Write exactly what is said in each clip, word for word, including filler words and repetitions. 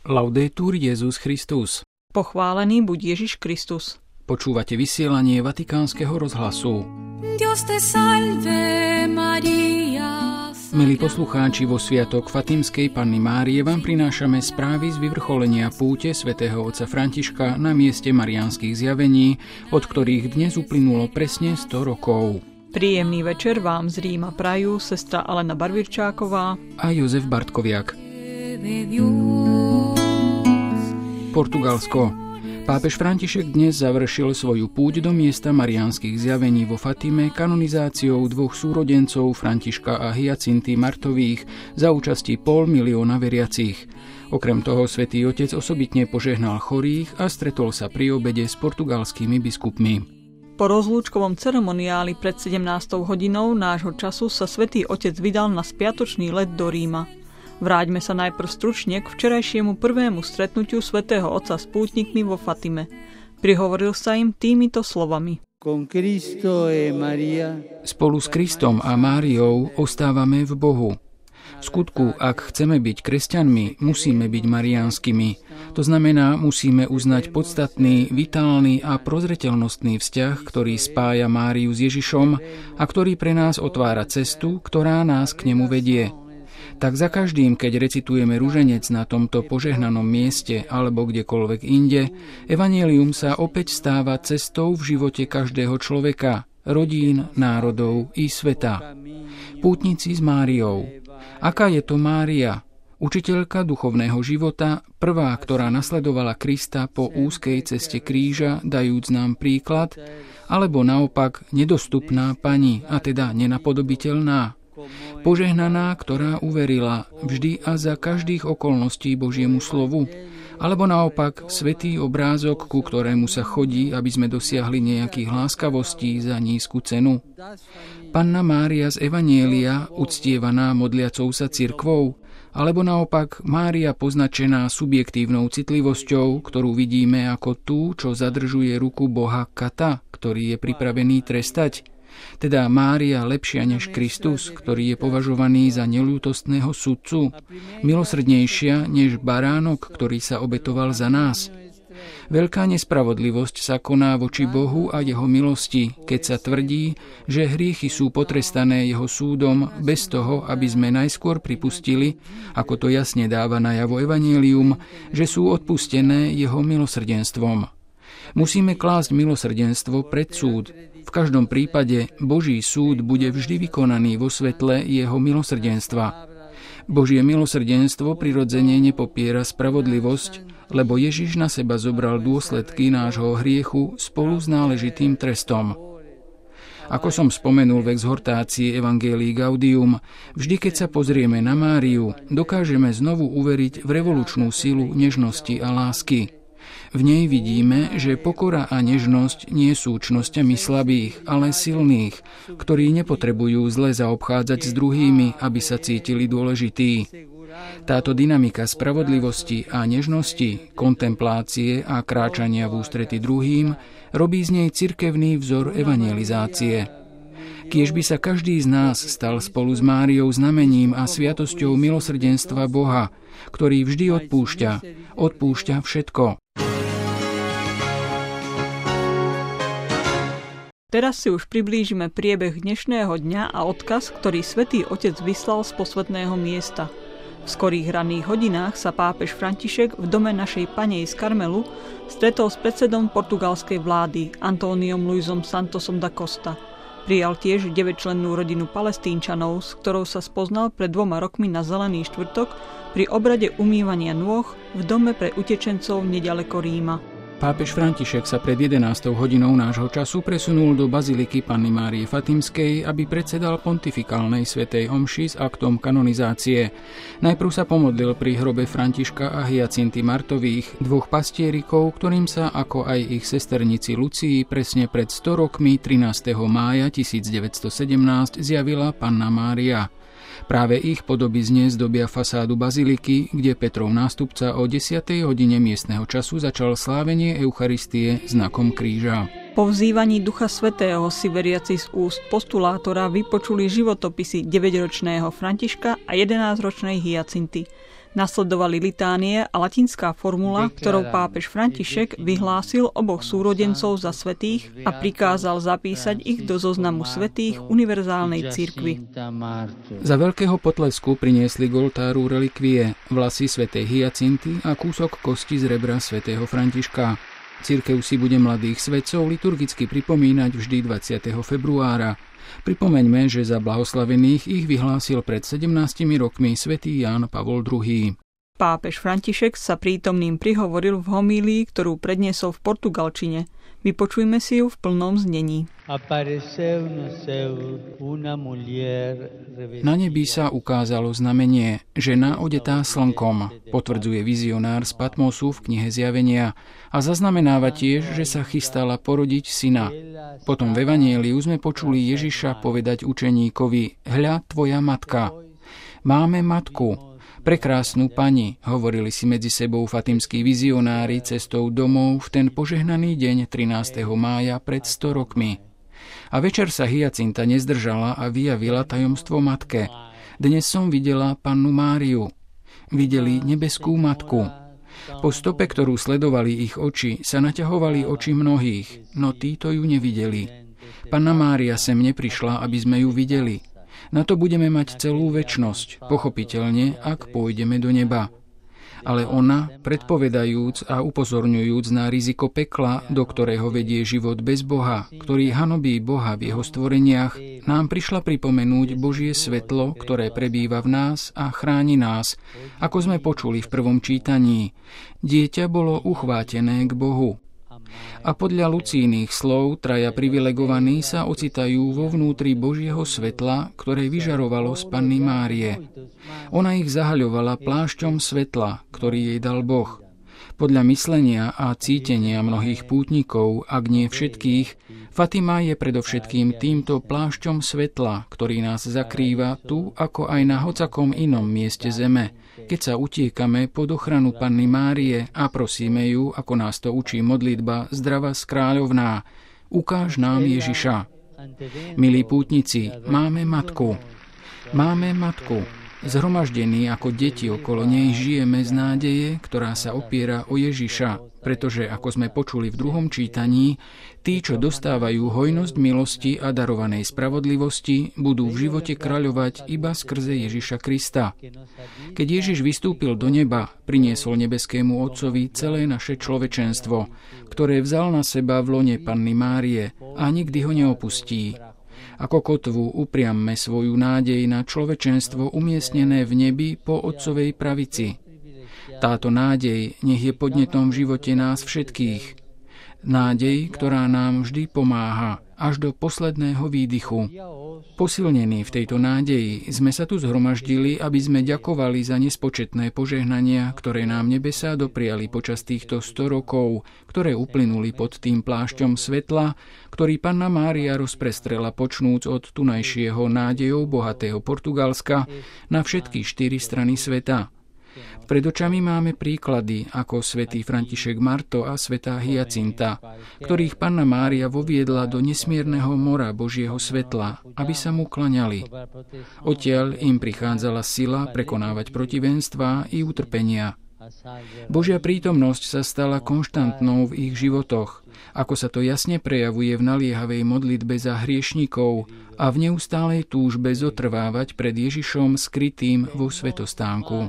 Laudetur Jesus Christus. Pochválený buď Ježiš Kristus. Počúvate vysielanie Vatikánskeho rozhlasu. Dios te salve, Maria. Milí poslucháči, vo sviatok Fatimskej Panny Márie vám prinášame správy z vyvrcholenia púte svätého otca Františka na mieste mariánskych zjavení, od ktorých dnes uplynulo presne sto rokov. Príjemný večer vám z Ríma prajú sestra Alena Barvirčáková a Jozef Bartkoviak. Portugalsko. Pápež František dnes završil svoju púť do miesta mariánskych zjavení vo Fatime kanonizáciou dvoch súrodencov Františka a Hyacinty Martových za účasti pol milióna veriacich. Okrem toho svätý otec osobitne požehnal chorých a stretol sa pri obede s portugalskými biskupmi. Po rozlúčkovom ceremoniáli pred sedemnástou hodinou nášho času sa svätý otec vydal na spiatočný let do Ríma. Vráťme sa najprv stručne k včerajšiemu prvému stretnutiu svätého otca s pútnikmi vo Fatime. Prihovoril sa im týmito slovami. Spolu s Kristom a Máriou ostávame v Bohu. V skutku, ak chceme byť kresťanmi, musíme byť mariánskymi. To znamená, musíme uznať podstatný, vitálny a prozreteľnostný vzťah, ktorý spája Máriu s Ježišom a ktorý pre nás otvára cestu, ktorá nás k nemu vedie. Tak za každým, keď recitujeme ruženec na tomto požehnanom mieste alebo kdekoľvek inde, evanjelium sa opäť stáva cestou v živote každého človeka, rodín, národov i sveta. Pútnici s Máriou. Aká je to Mária? Učiteľka duchovného života, prvá, ktorá nasledovala Krista po úzkej ceste kríža, dajúc nám príklad, alebo naopak nedostupná pani, a teda nenapodobiteľná. Požehnaná, ktorá uverila vždy a za každých okolností Božiemu slovu, alebo naopak svätý obrázok, ku ktorému sa chodí, aby sme dosiahli nejakých láskavostí za nízku cenu. Panna Mária z Evanjelia, uctievaná modliacou sa cirkvou, alebo naopak Mária poznačená subjektívnou citlivosťou, ktorú vidíme ako tú, čo zadržuje ruku Boha kata, ktorý je pripravený trestať. Teda Mária lepšia než Kristus, ktorý je považovaný za neľútostného sudcu, milosrdnejšia než baránok, ktorý sa obetoval za nás. Veľká nespravodlivosť sa koná voči Bohu a jeho milosti, keď sa tvrdí, že hriechy sú potrestané jeho súdom bez toho, aby sme najskôr pripustili, ako to jasne dáva najavo evanjelium, že sú odpustené jeho milosrdenstvom. Musíme klásť milosrdenstvo pred súd. V každom prípade Boží súd bude vždy vykonaný vo svetle jeho milosrdenstva. Božie milosrdenstvo prirodzene nepopiera spravodlivosť, lebo Ježiš na seba zobral dôsledky nášho hriechu spolu s náležitým trestom. Ako som spomenul v exhortácii Evangelii Gaudium, vždy keď sa pozrieme na Máriu, dokážeme znovu uveriť v revolučnú silu nežnosti a lásky. V nej vidíme, že pokora a nežnosť nie sú čnosťami slabých, ale silných, ktorí nepotrebujú zle zaobchádzať s druhými, aby sa cítili dôležití. Táto dynamika spravodlivosti a nežnosti, kontemplácie a kráčania v ústrety druhým robí z nej cirkevný vzor evangelizácie. Kiež by sa každý z nás stal spolu s Máriou znamením a sviatosťou milosrdenstva Boha, ktorý vždy odpúšťa, odpúšťa všetko. Teraz si už priblížime priebeh dnešného dňa a odkaz, ktorý svätý otec vyslal z posvätného miesta. V skorých ranných hodinách sa pápež František v dome našej Panej z Karmelu stretol s predsedom portugalskej vlády Antóniom Luisom Santosom da Costa. Prijal tiež deväťčlennú rodinu Palestínčanov, s ktorou sa spoznal pred dvoma rokmi na Zelený štvrtok pri obrade umývania nôh v dome pre utečencov neďaleko Ríma. Pápež František sa pred jedenástou hodinou nášho času presunul do baziliky Panny Márie Fatimskej, aby predsedal pontifikálnej svätej omši s aktom kanonizácie. Najprv sa pomodlil pri hrobe Františka a Hyacinty Martových, dvoch pastierikov, ktorým sa, ako aj ich sesternici Lucii, presne pred sto rokmi trinásteho mája tisícdeväťstosedemnásť zjavila Panna Mária. Práve ich podoby dnes zdobia fasádu baziliky, kde Petrov nástupca o desiatej hodine miestneho času začal slávenie Eucharistie znakom kríža. Po vzývaní Ducha Svätého si veriaci z úst postulátora vypočuli životopisy deväťročného Františka a jedenásťročnej Hyacinty. Nasledovali litánie a latinská formula, ktorou pápež František vyhlásil oboch súrodencov za svätých a prikázal zapísať ich do zoznamu svätých univerzálnej cirkvi. Za veľkého potlesku priniesli k oltáru relikvie, vlasy svätej Hyacinty a kúsok kosti z rebra svätého Františka. Cirkev si bude mladých svätcov liturgicky pripomínať vždy dvadsiateho februára. Pripomeňme, že za blahoslavených ich vyhlásil pred sedemnástimi rokmi svätý Ján Pavol druhý. Pápež František sa prítomným prihovoril v homílii, ktorú predniesol v portugalčine. Vypočujme si ju v plnom znení. Na nebi sa ukázalo znamenie, žena odetá slnkom, potvrdzuje vizionár z Patmosu v knihe Zjavenia a zaznamenáva tiež, že sa chystala porodiť syna. Potom v Evanjeliu sme počuli Ježiša povedať učeníkovi: Hľa, tvoja matka. Máme matku. Prekrásnu pani, hovorili si medzi sebou fatimskí vizionári cestou domov v ten požehnaný deň trinásteho mája pred sto rokmi. A večer sa Hyacinta nezdržala a vyjavila tajomstvo matke. Dnes som videla pannu Máriu. Videli nebeskú matku. Po stope, ktorú sledovali ich oči, sa naťahovali oči mnohých, no títo ju nevideli. Panna Mária sem neprišla, aby sme ju videli. Na to budeme mať celú večnosť, pochopiteľne, ak pôjdeme do neba. Ale ona, predpovedajúc a upozorňujúc na riziko pekla, do ktorého vedie život bez Boha, ktorý hanobí Boha v jeho stvoreniach, nám prišla pripomenúť Božie svetlo, ktoré prebýva v nás a chráni nás, ako sme počuli v prvom čítaní. Dieťa bolo uchvátené k Bohu. A podľa Lucínych slov traja privilegovaní sa ocitajú vo vnútri Božieho svetla, ktoré vyžarovalo z Panny Márie. Ona ich zahaľovala plášťom svetla, ktorý jej dal Boh. Podľa myslenia a cítenia mnohých pútnikov, ak nie všetkých, Fatima je predovšetkým týmto plášťom svetla, ktorý nás zakrýva tu, ako aj na hocakom inom mieste zeme, keď sa utiekame pod ochranu Panny Márie a prosíme ju, ako nás to učí modlitba Zdravá kráľovná, ukáž nám Ježiša. Milí pútnici, máme matku. Máme matku. Zhromaždení ako deti okolo nej žijeme z nádeje, ktorá sa opiera o Ježiša, pretože, ako sme počuli v druhom čítaní, tí, čo dostávajú hojnosť milosti a darovanej spravodlivosti, budú v živote kráľovať iba skrze Ježiša Krista. Keď Ježiš vystúpil do neba, priniesol nebeskému Otcovi celé naše človečenstvo, ktoré vzal na seba v lone Panny Márie a nikdy ho neopustí. Ako kotvu upriamme svoju nádej na človečenstvo umiestnené v nebi po Otcovej pravici. Táto nádej nech je podnetom v živote nás všetkých. Nádej, ktorá nám vždy pomáha, až do posledného výdychu. Posilnení v tejto nádeji sme sa tu zhromaždili, aby sme ďakovali za nespočetné požehnania, ktoré nám nebesá dopriali počas týchto sto rokov, ktoré uplynuli pod tým plášťom svetla, ktorý Panna Mária rozprestrela počnúc od tunajšieho nádejou bohatého Portugalska na všetky štyri strany sveta. Pred očami máme príklady ako svätý František Marto a svätá Hyacinta, ktorých Panna Mária voviedla do nesmierneho mora Božieho svetla, aby sa mu klaňali. Odtiaľ im prichádzala sila prekonávať protivenstvá i utrpenia. Božia prítomnosť sa stala konštantnou v ich životoch, ako sa to jasne prejavuje v naliehavej modlitbe za hriešnikov a v neustálej túžbe zotrvávať pred Ježišom skrytým vo svetostánku.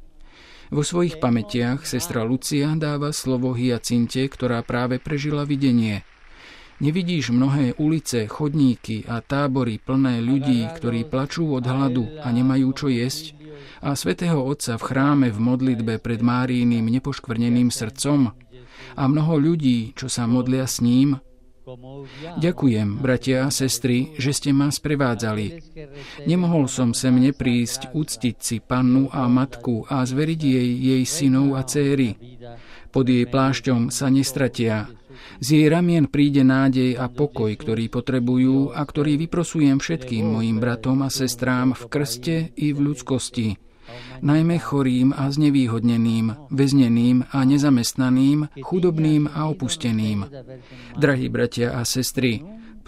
Vo svojich pamätiach sestra Lucia dáva slovo Hyacinte, ktorá práve prežila videnie. Nevidíš mnohé ulice, chodníky a tábory plné ľudí, ktorí plačú od hladu a nemajú čo jesť? A svätého Otca v chráme v modlitbe pred Máriiným nepoškvrneným srdcom? A mnoho ľudí, čo sa modlia s ním? Ďakujem, bratia a sestry, že ste ma sprevádzali. Nemohol som sem neprísť uctiť si pannu a matku a zveriť jej jej synov a céry. Pod jej plášťom sa nestratia. Z jej ramien príde nádej a pokoj, ktorý potrebujú a ktorý vyprosujem všetkým mojim bratom a sestrám v krste i v ľudskosti. Najmä chorým a znevýhodneným, väzneným a nezamestnaným, chudobným a opusteným. Drahí bratia a sestry,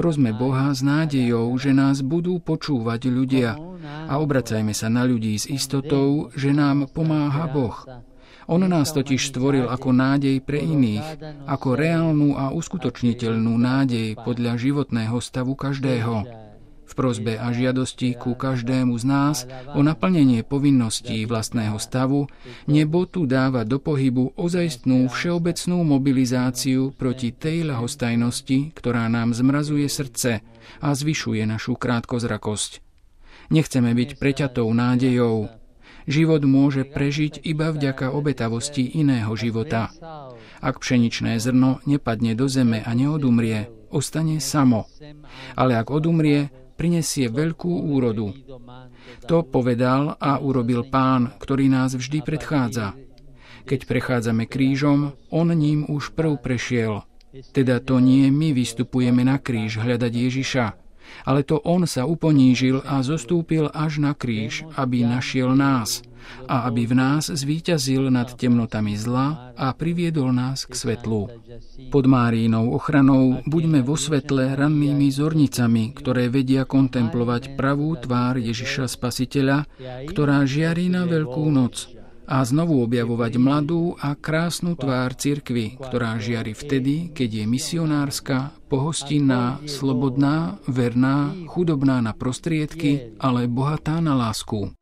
Prosme Boha s nádejou, že nás budú počúvať ľudia a obracajme sa na ľudí s istotou, že nám pomáha Boh. On nás totiž stvoril ako nádej pre iných, ako reálnu a uskutočniteľnú nádej podľa životného stavu každého. V prosbe a žiadosti ku každému z nás o naplnenie povinností vlastného stavu nebo tu dáva do pohybu ozajstnú všeobecnú mobilizáciu proti tej ľahostajnosti, ktorá nám zmrazuje srdce a zvyšuje našu krátkozrakosť. Nechceme byť preťatou nádejou. Život môže prežiť iba vďaka obetavosti iného života. Ak pšeničné zrno nepadne do zeme a neodumrie, ostane samo. Ale ak odumrie, prinesie veľkú úrodu. To povedal a urobil Pán, ktorý nás vždy predchádza. Keď prechádzame krížom, on ním už prv prešiel. Teda to nie my vystupujeme na kríž hľadať Ježiša, ale to on sa uponížil a zostúpil až na kríž, aby našiel nás a aby v nás zvíťazil nad temnotami zla a priviedol nás k svetlu. Pod Máriinou ochranou buďme vo svetle rannými zornicami, ktoré vedia kontemplovať pravú tvár Ježiša Spasiteľa, ktorá žiarí na Veľkú noc, a znovu objavovať mladú a krásnu tvár cirkvi, ktorá žiari vtedy, keď je misionárska, pohostinná, slobodná, verná, chudobná na prostriedky, ale bohatá na lásku.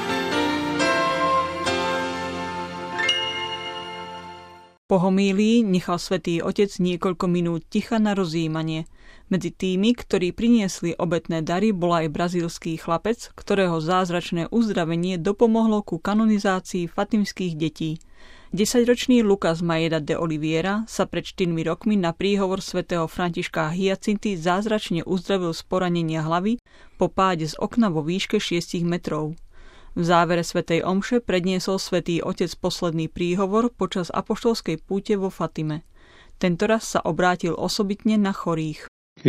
Po homílii nechal Svätý Otec niekoľko minút ticha na rozjímanie. Medzi tými, ktorí priniesli obetné dary, bol aj brazílsky chlapec, ktorého zázračné uzdravenie dopomohlo ku kanonizácii fatimských detí. desaťročný Lucas Maeda de Oliveira sa pred štyrmi rokmi na príhovor svätého Františka Hyacinty zázračne uzdravil z poranenia hlavy po páde z okna vo výške šiestich metrov. V závere svätej omše predniesol Svätý Otec posledný príhovor počas apoštolskej púte vo Fatime. Tentoraz sa obrátil osobitne na chorých.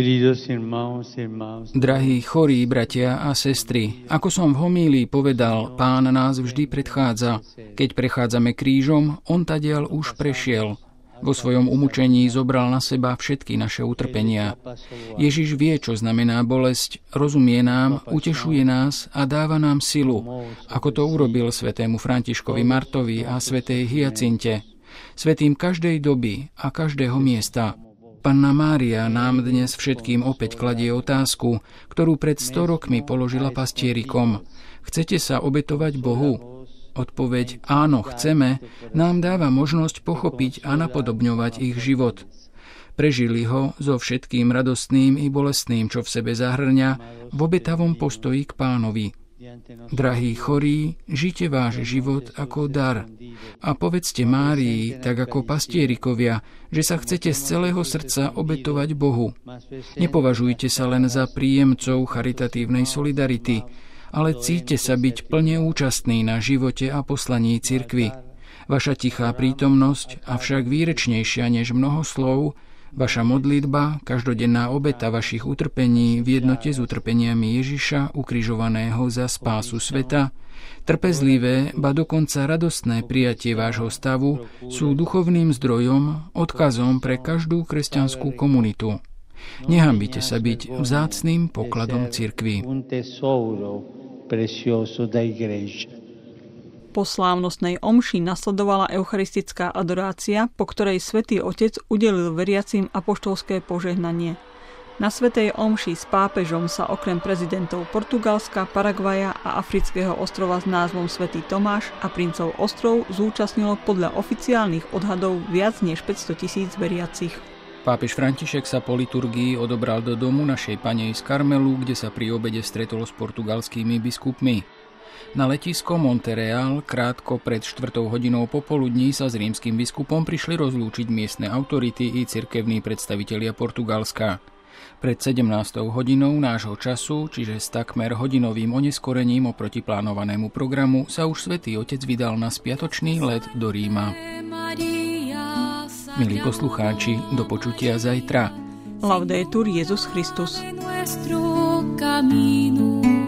Drahí chorí bratia a sestry, ako som v homílii povedal, Pán nás vždy predchádza. Keď prechádzame krížom, on tadiaľ už prešiel. Vo svojom umučení zobral na seba všetky naše utrpenia. Ježiš vie, čo znamená bolesť, rozumie nám, utešuje nás a dáva nám silu, ako to urobil svätému Františkovi Martovi a svätej Hyacinte, svätým každej doby a každého miesta. Panna Mária nám dnes všetkým opäť kladie otázku, ktorú pred sto rokmi položila pastierikom. Chcete sa obetovať Bohu? Odpoveď áno, chceme, nám dáva možnosť pochopiť a napodobňovať ich život. Prežili ho so všetkým radostným i bolestným, čo v sebe zahrňa, v obetavom postoji k Pánovi. Drahí chorí, žite váš život ako dar. A povedzte Márii, tak ako pastierikovia, že sa chcete z celého srdca obetovať Bohu. Nepovažujte sa len za príjemcov charitatívnej solidarity, ale cíťte sa byť plne účastný na živote a poslaní cirkvi. Vaša tichá prítomnosť, avšak výrečnejšia než mnoho slov, vaša modlitba, každodenná obeta vašich utrpení v jednote s utrpeniami Ježiša, ukrižovaného za spásu sveta, trpezlivé, ba dokonca radostné prijatie vášho stavu sú duchovným zdrojom, odkazom pre každú kresťanskú komunitu. Nehambite sa byť vzácnym pokladom cirkvi. Po slávnostnej omši nasledovala eucharistická adorácia, po ktorej Svätý Otec udelil veriacim apoštolské požehnanie. Na svätej omši s pápežom sa okrem prezidentov Portugalska, Paraguaja a afrického ostrova s názvom Svätý Tomáš a princov ostrov zúčastnilo podľa oficiálnych odhadov viac než päťsto tisíc veriacich. Pápež František sa po liturgii odobral do domu našej Pannej z Karmelu, kde sa pri obede stretol s portugalskými biskupmi. Na letisko Montereal krátko pred štvrtou hodinou popoludní sa s rímskym biskupom prišli rozlúčiť miestne autority i cirkevní predstavitelia Portugalska. Pred sedemnástou hodinou nášho času, čiže s takmer hodinovým oneskorením oproti plánovanému programu, sa už Svätý Otec vydal na spiatočný let do Ríma. Milí poslucháči, do počutia zajtra. Laudetur Jesus Christus. Nuestro camino.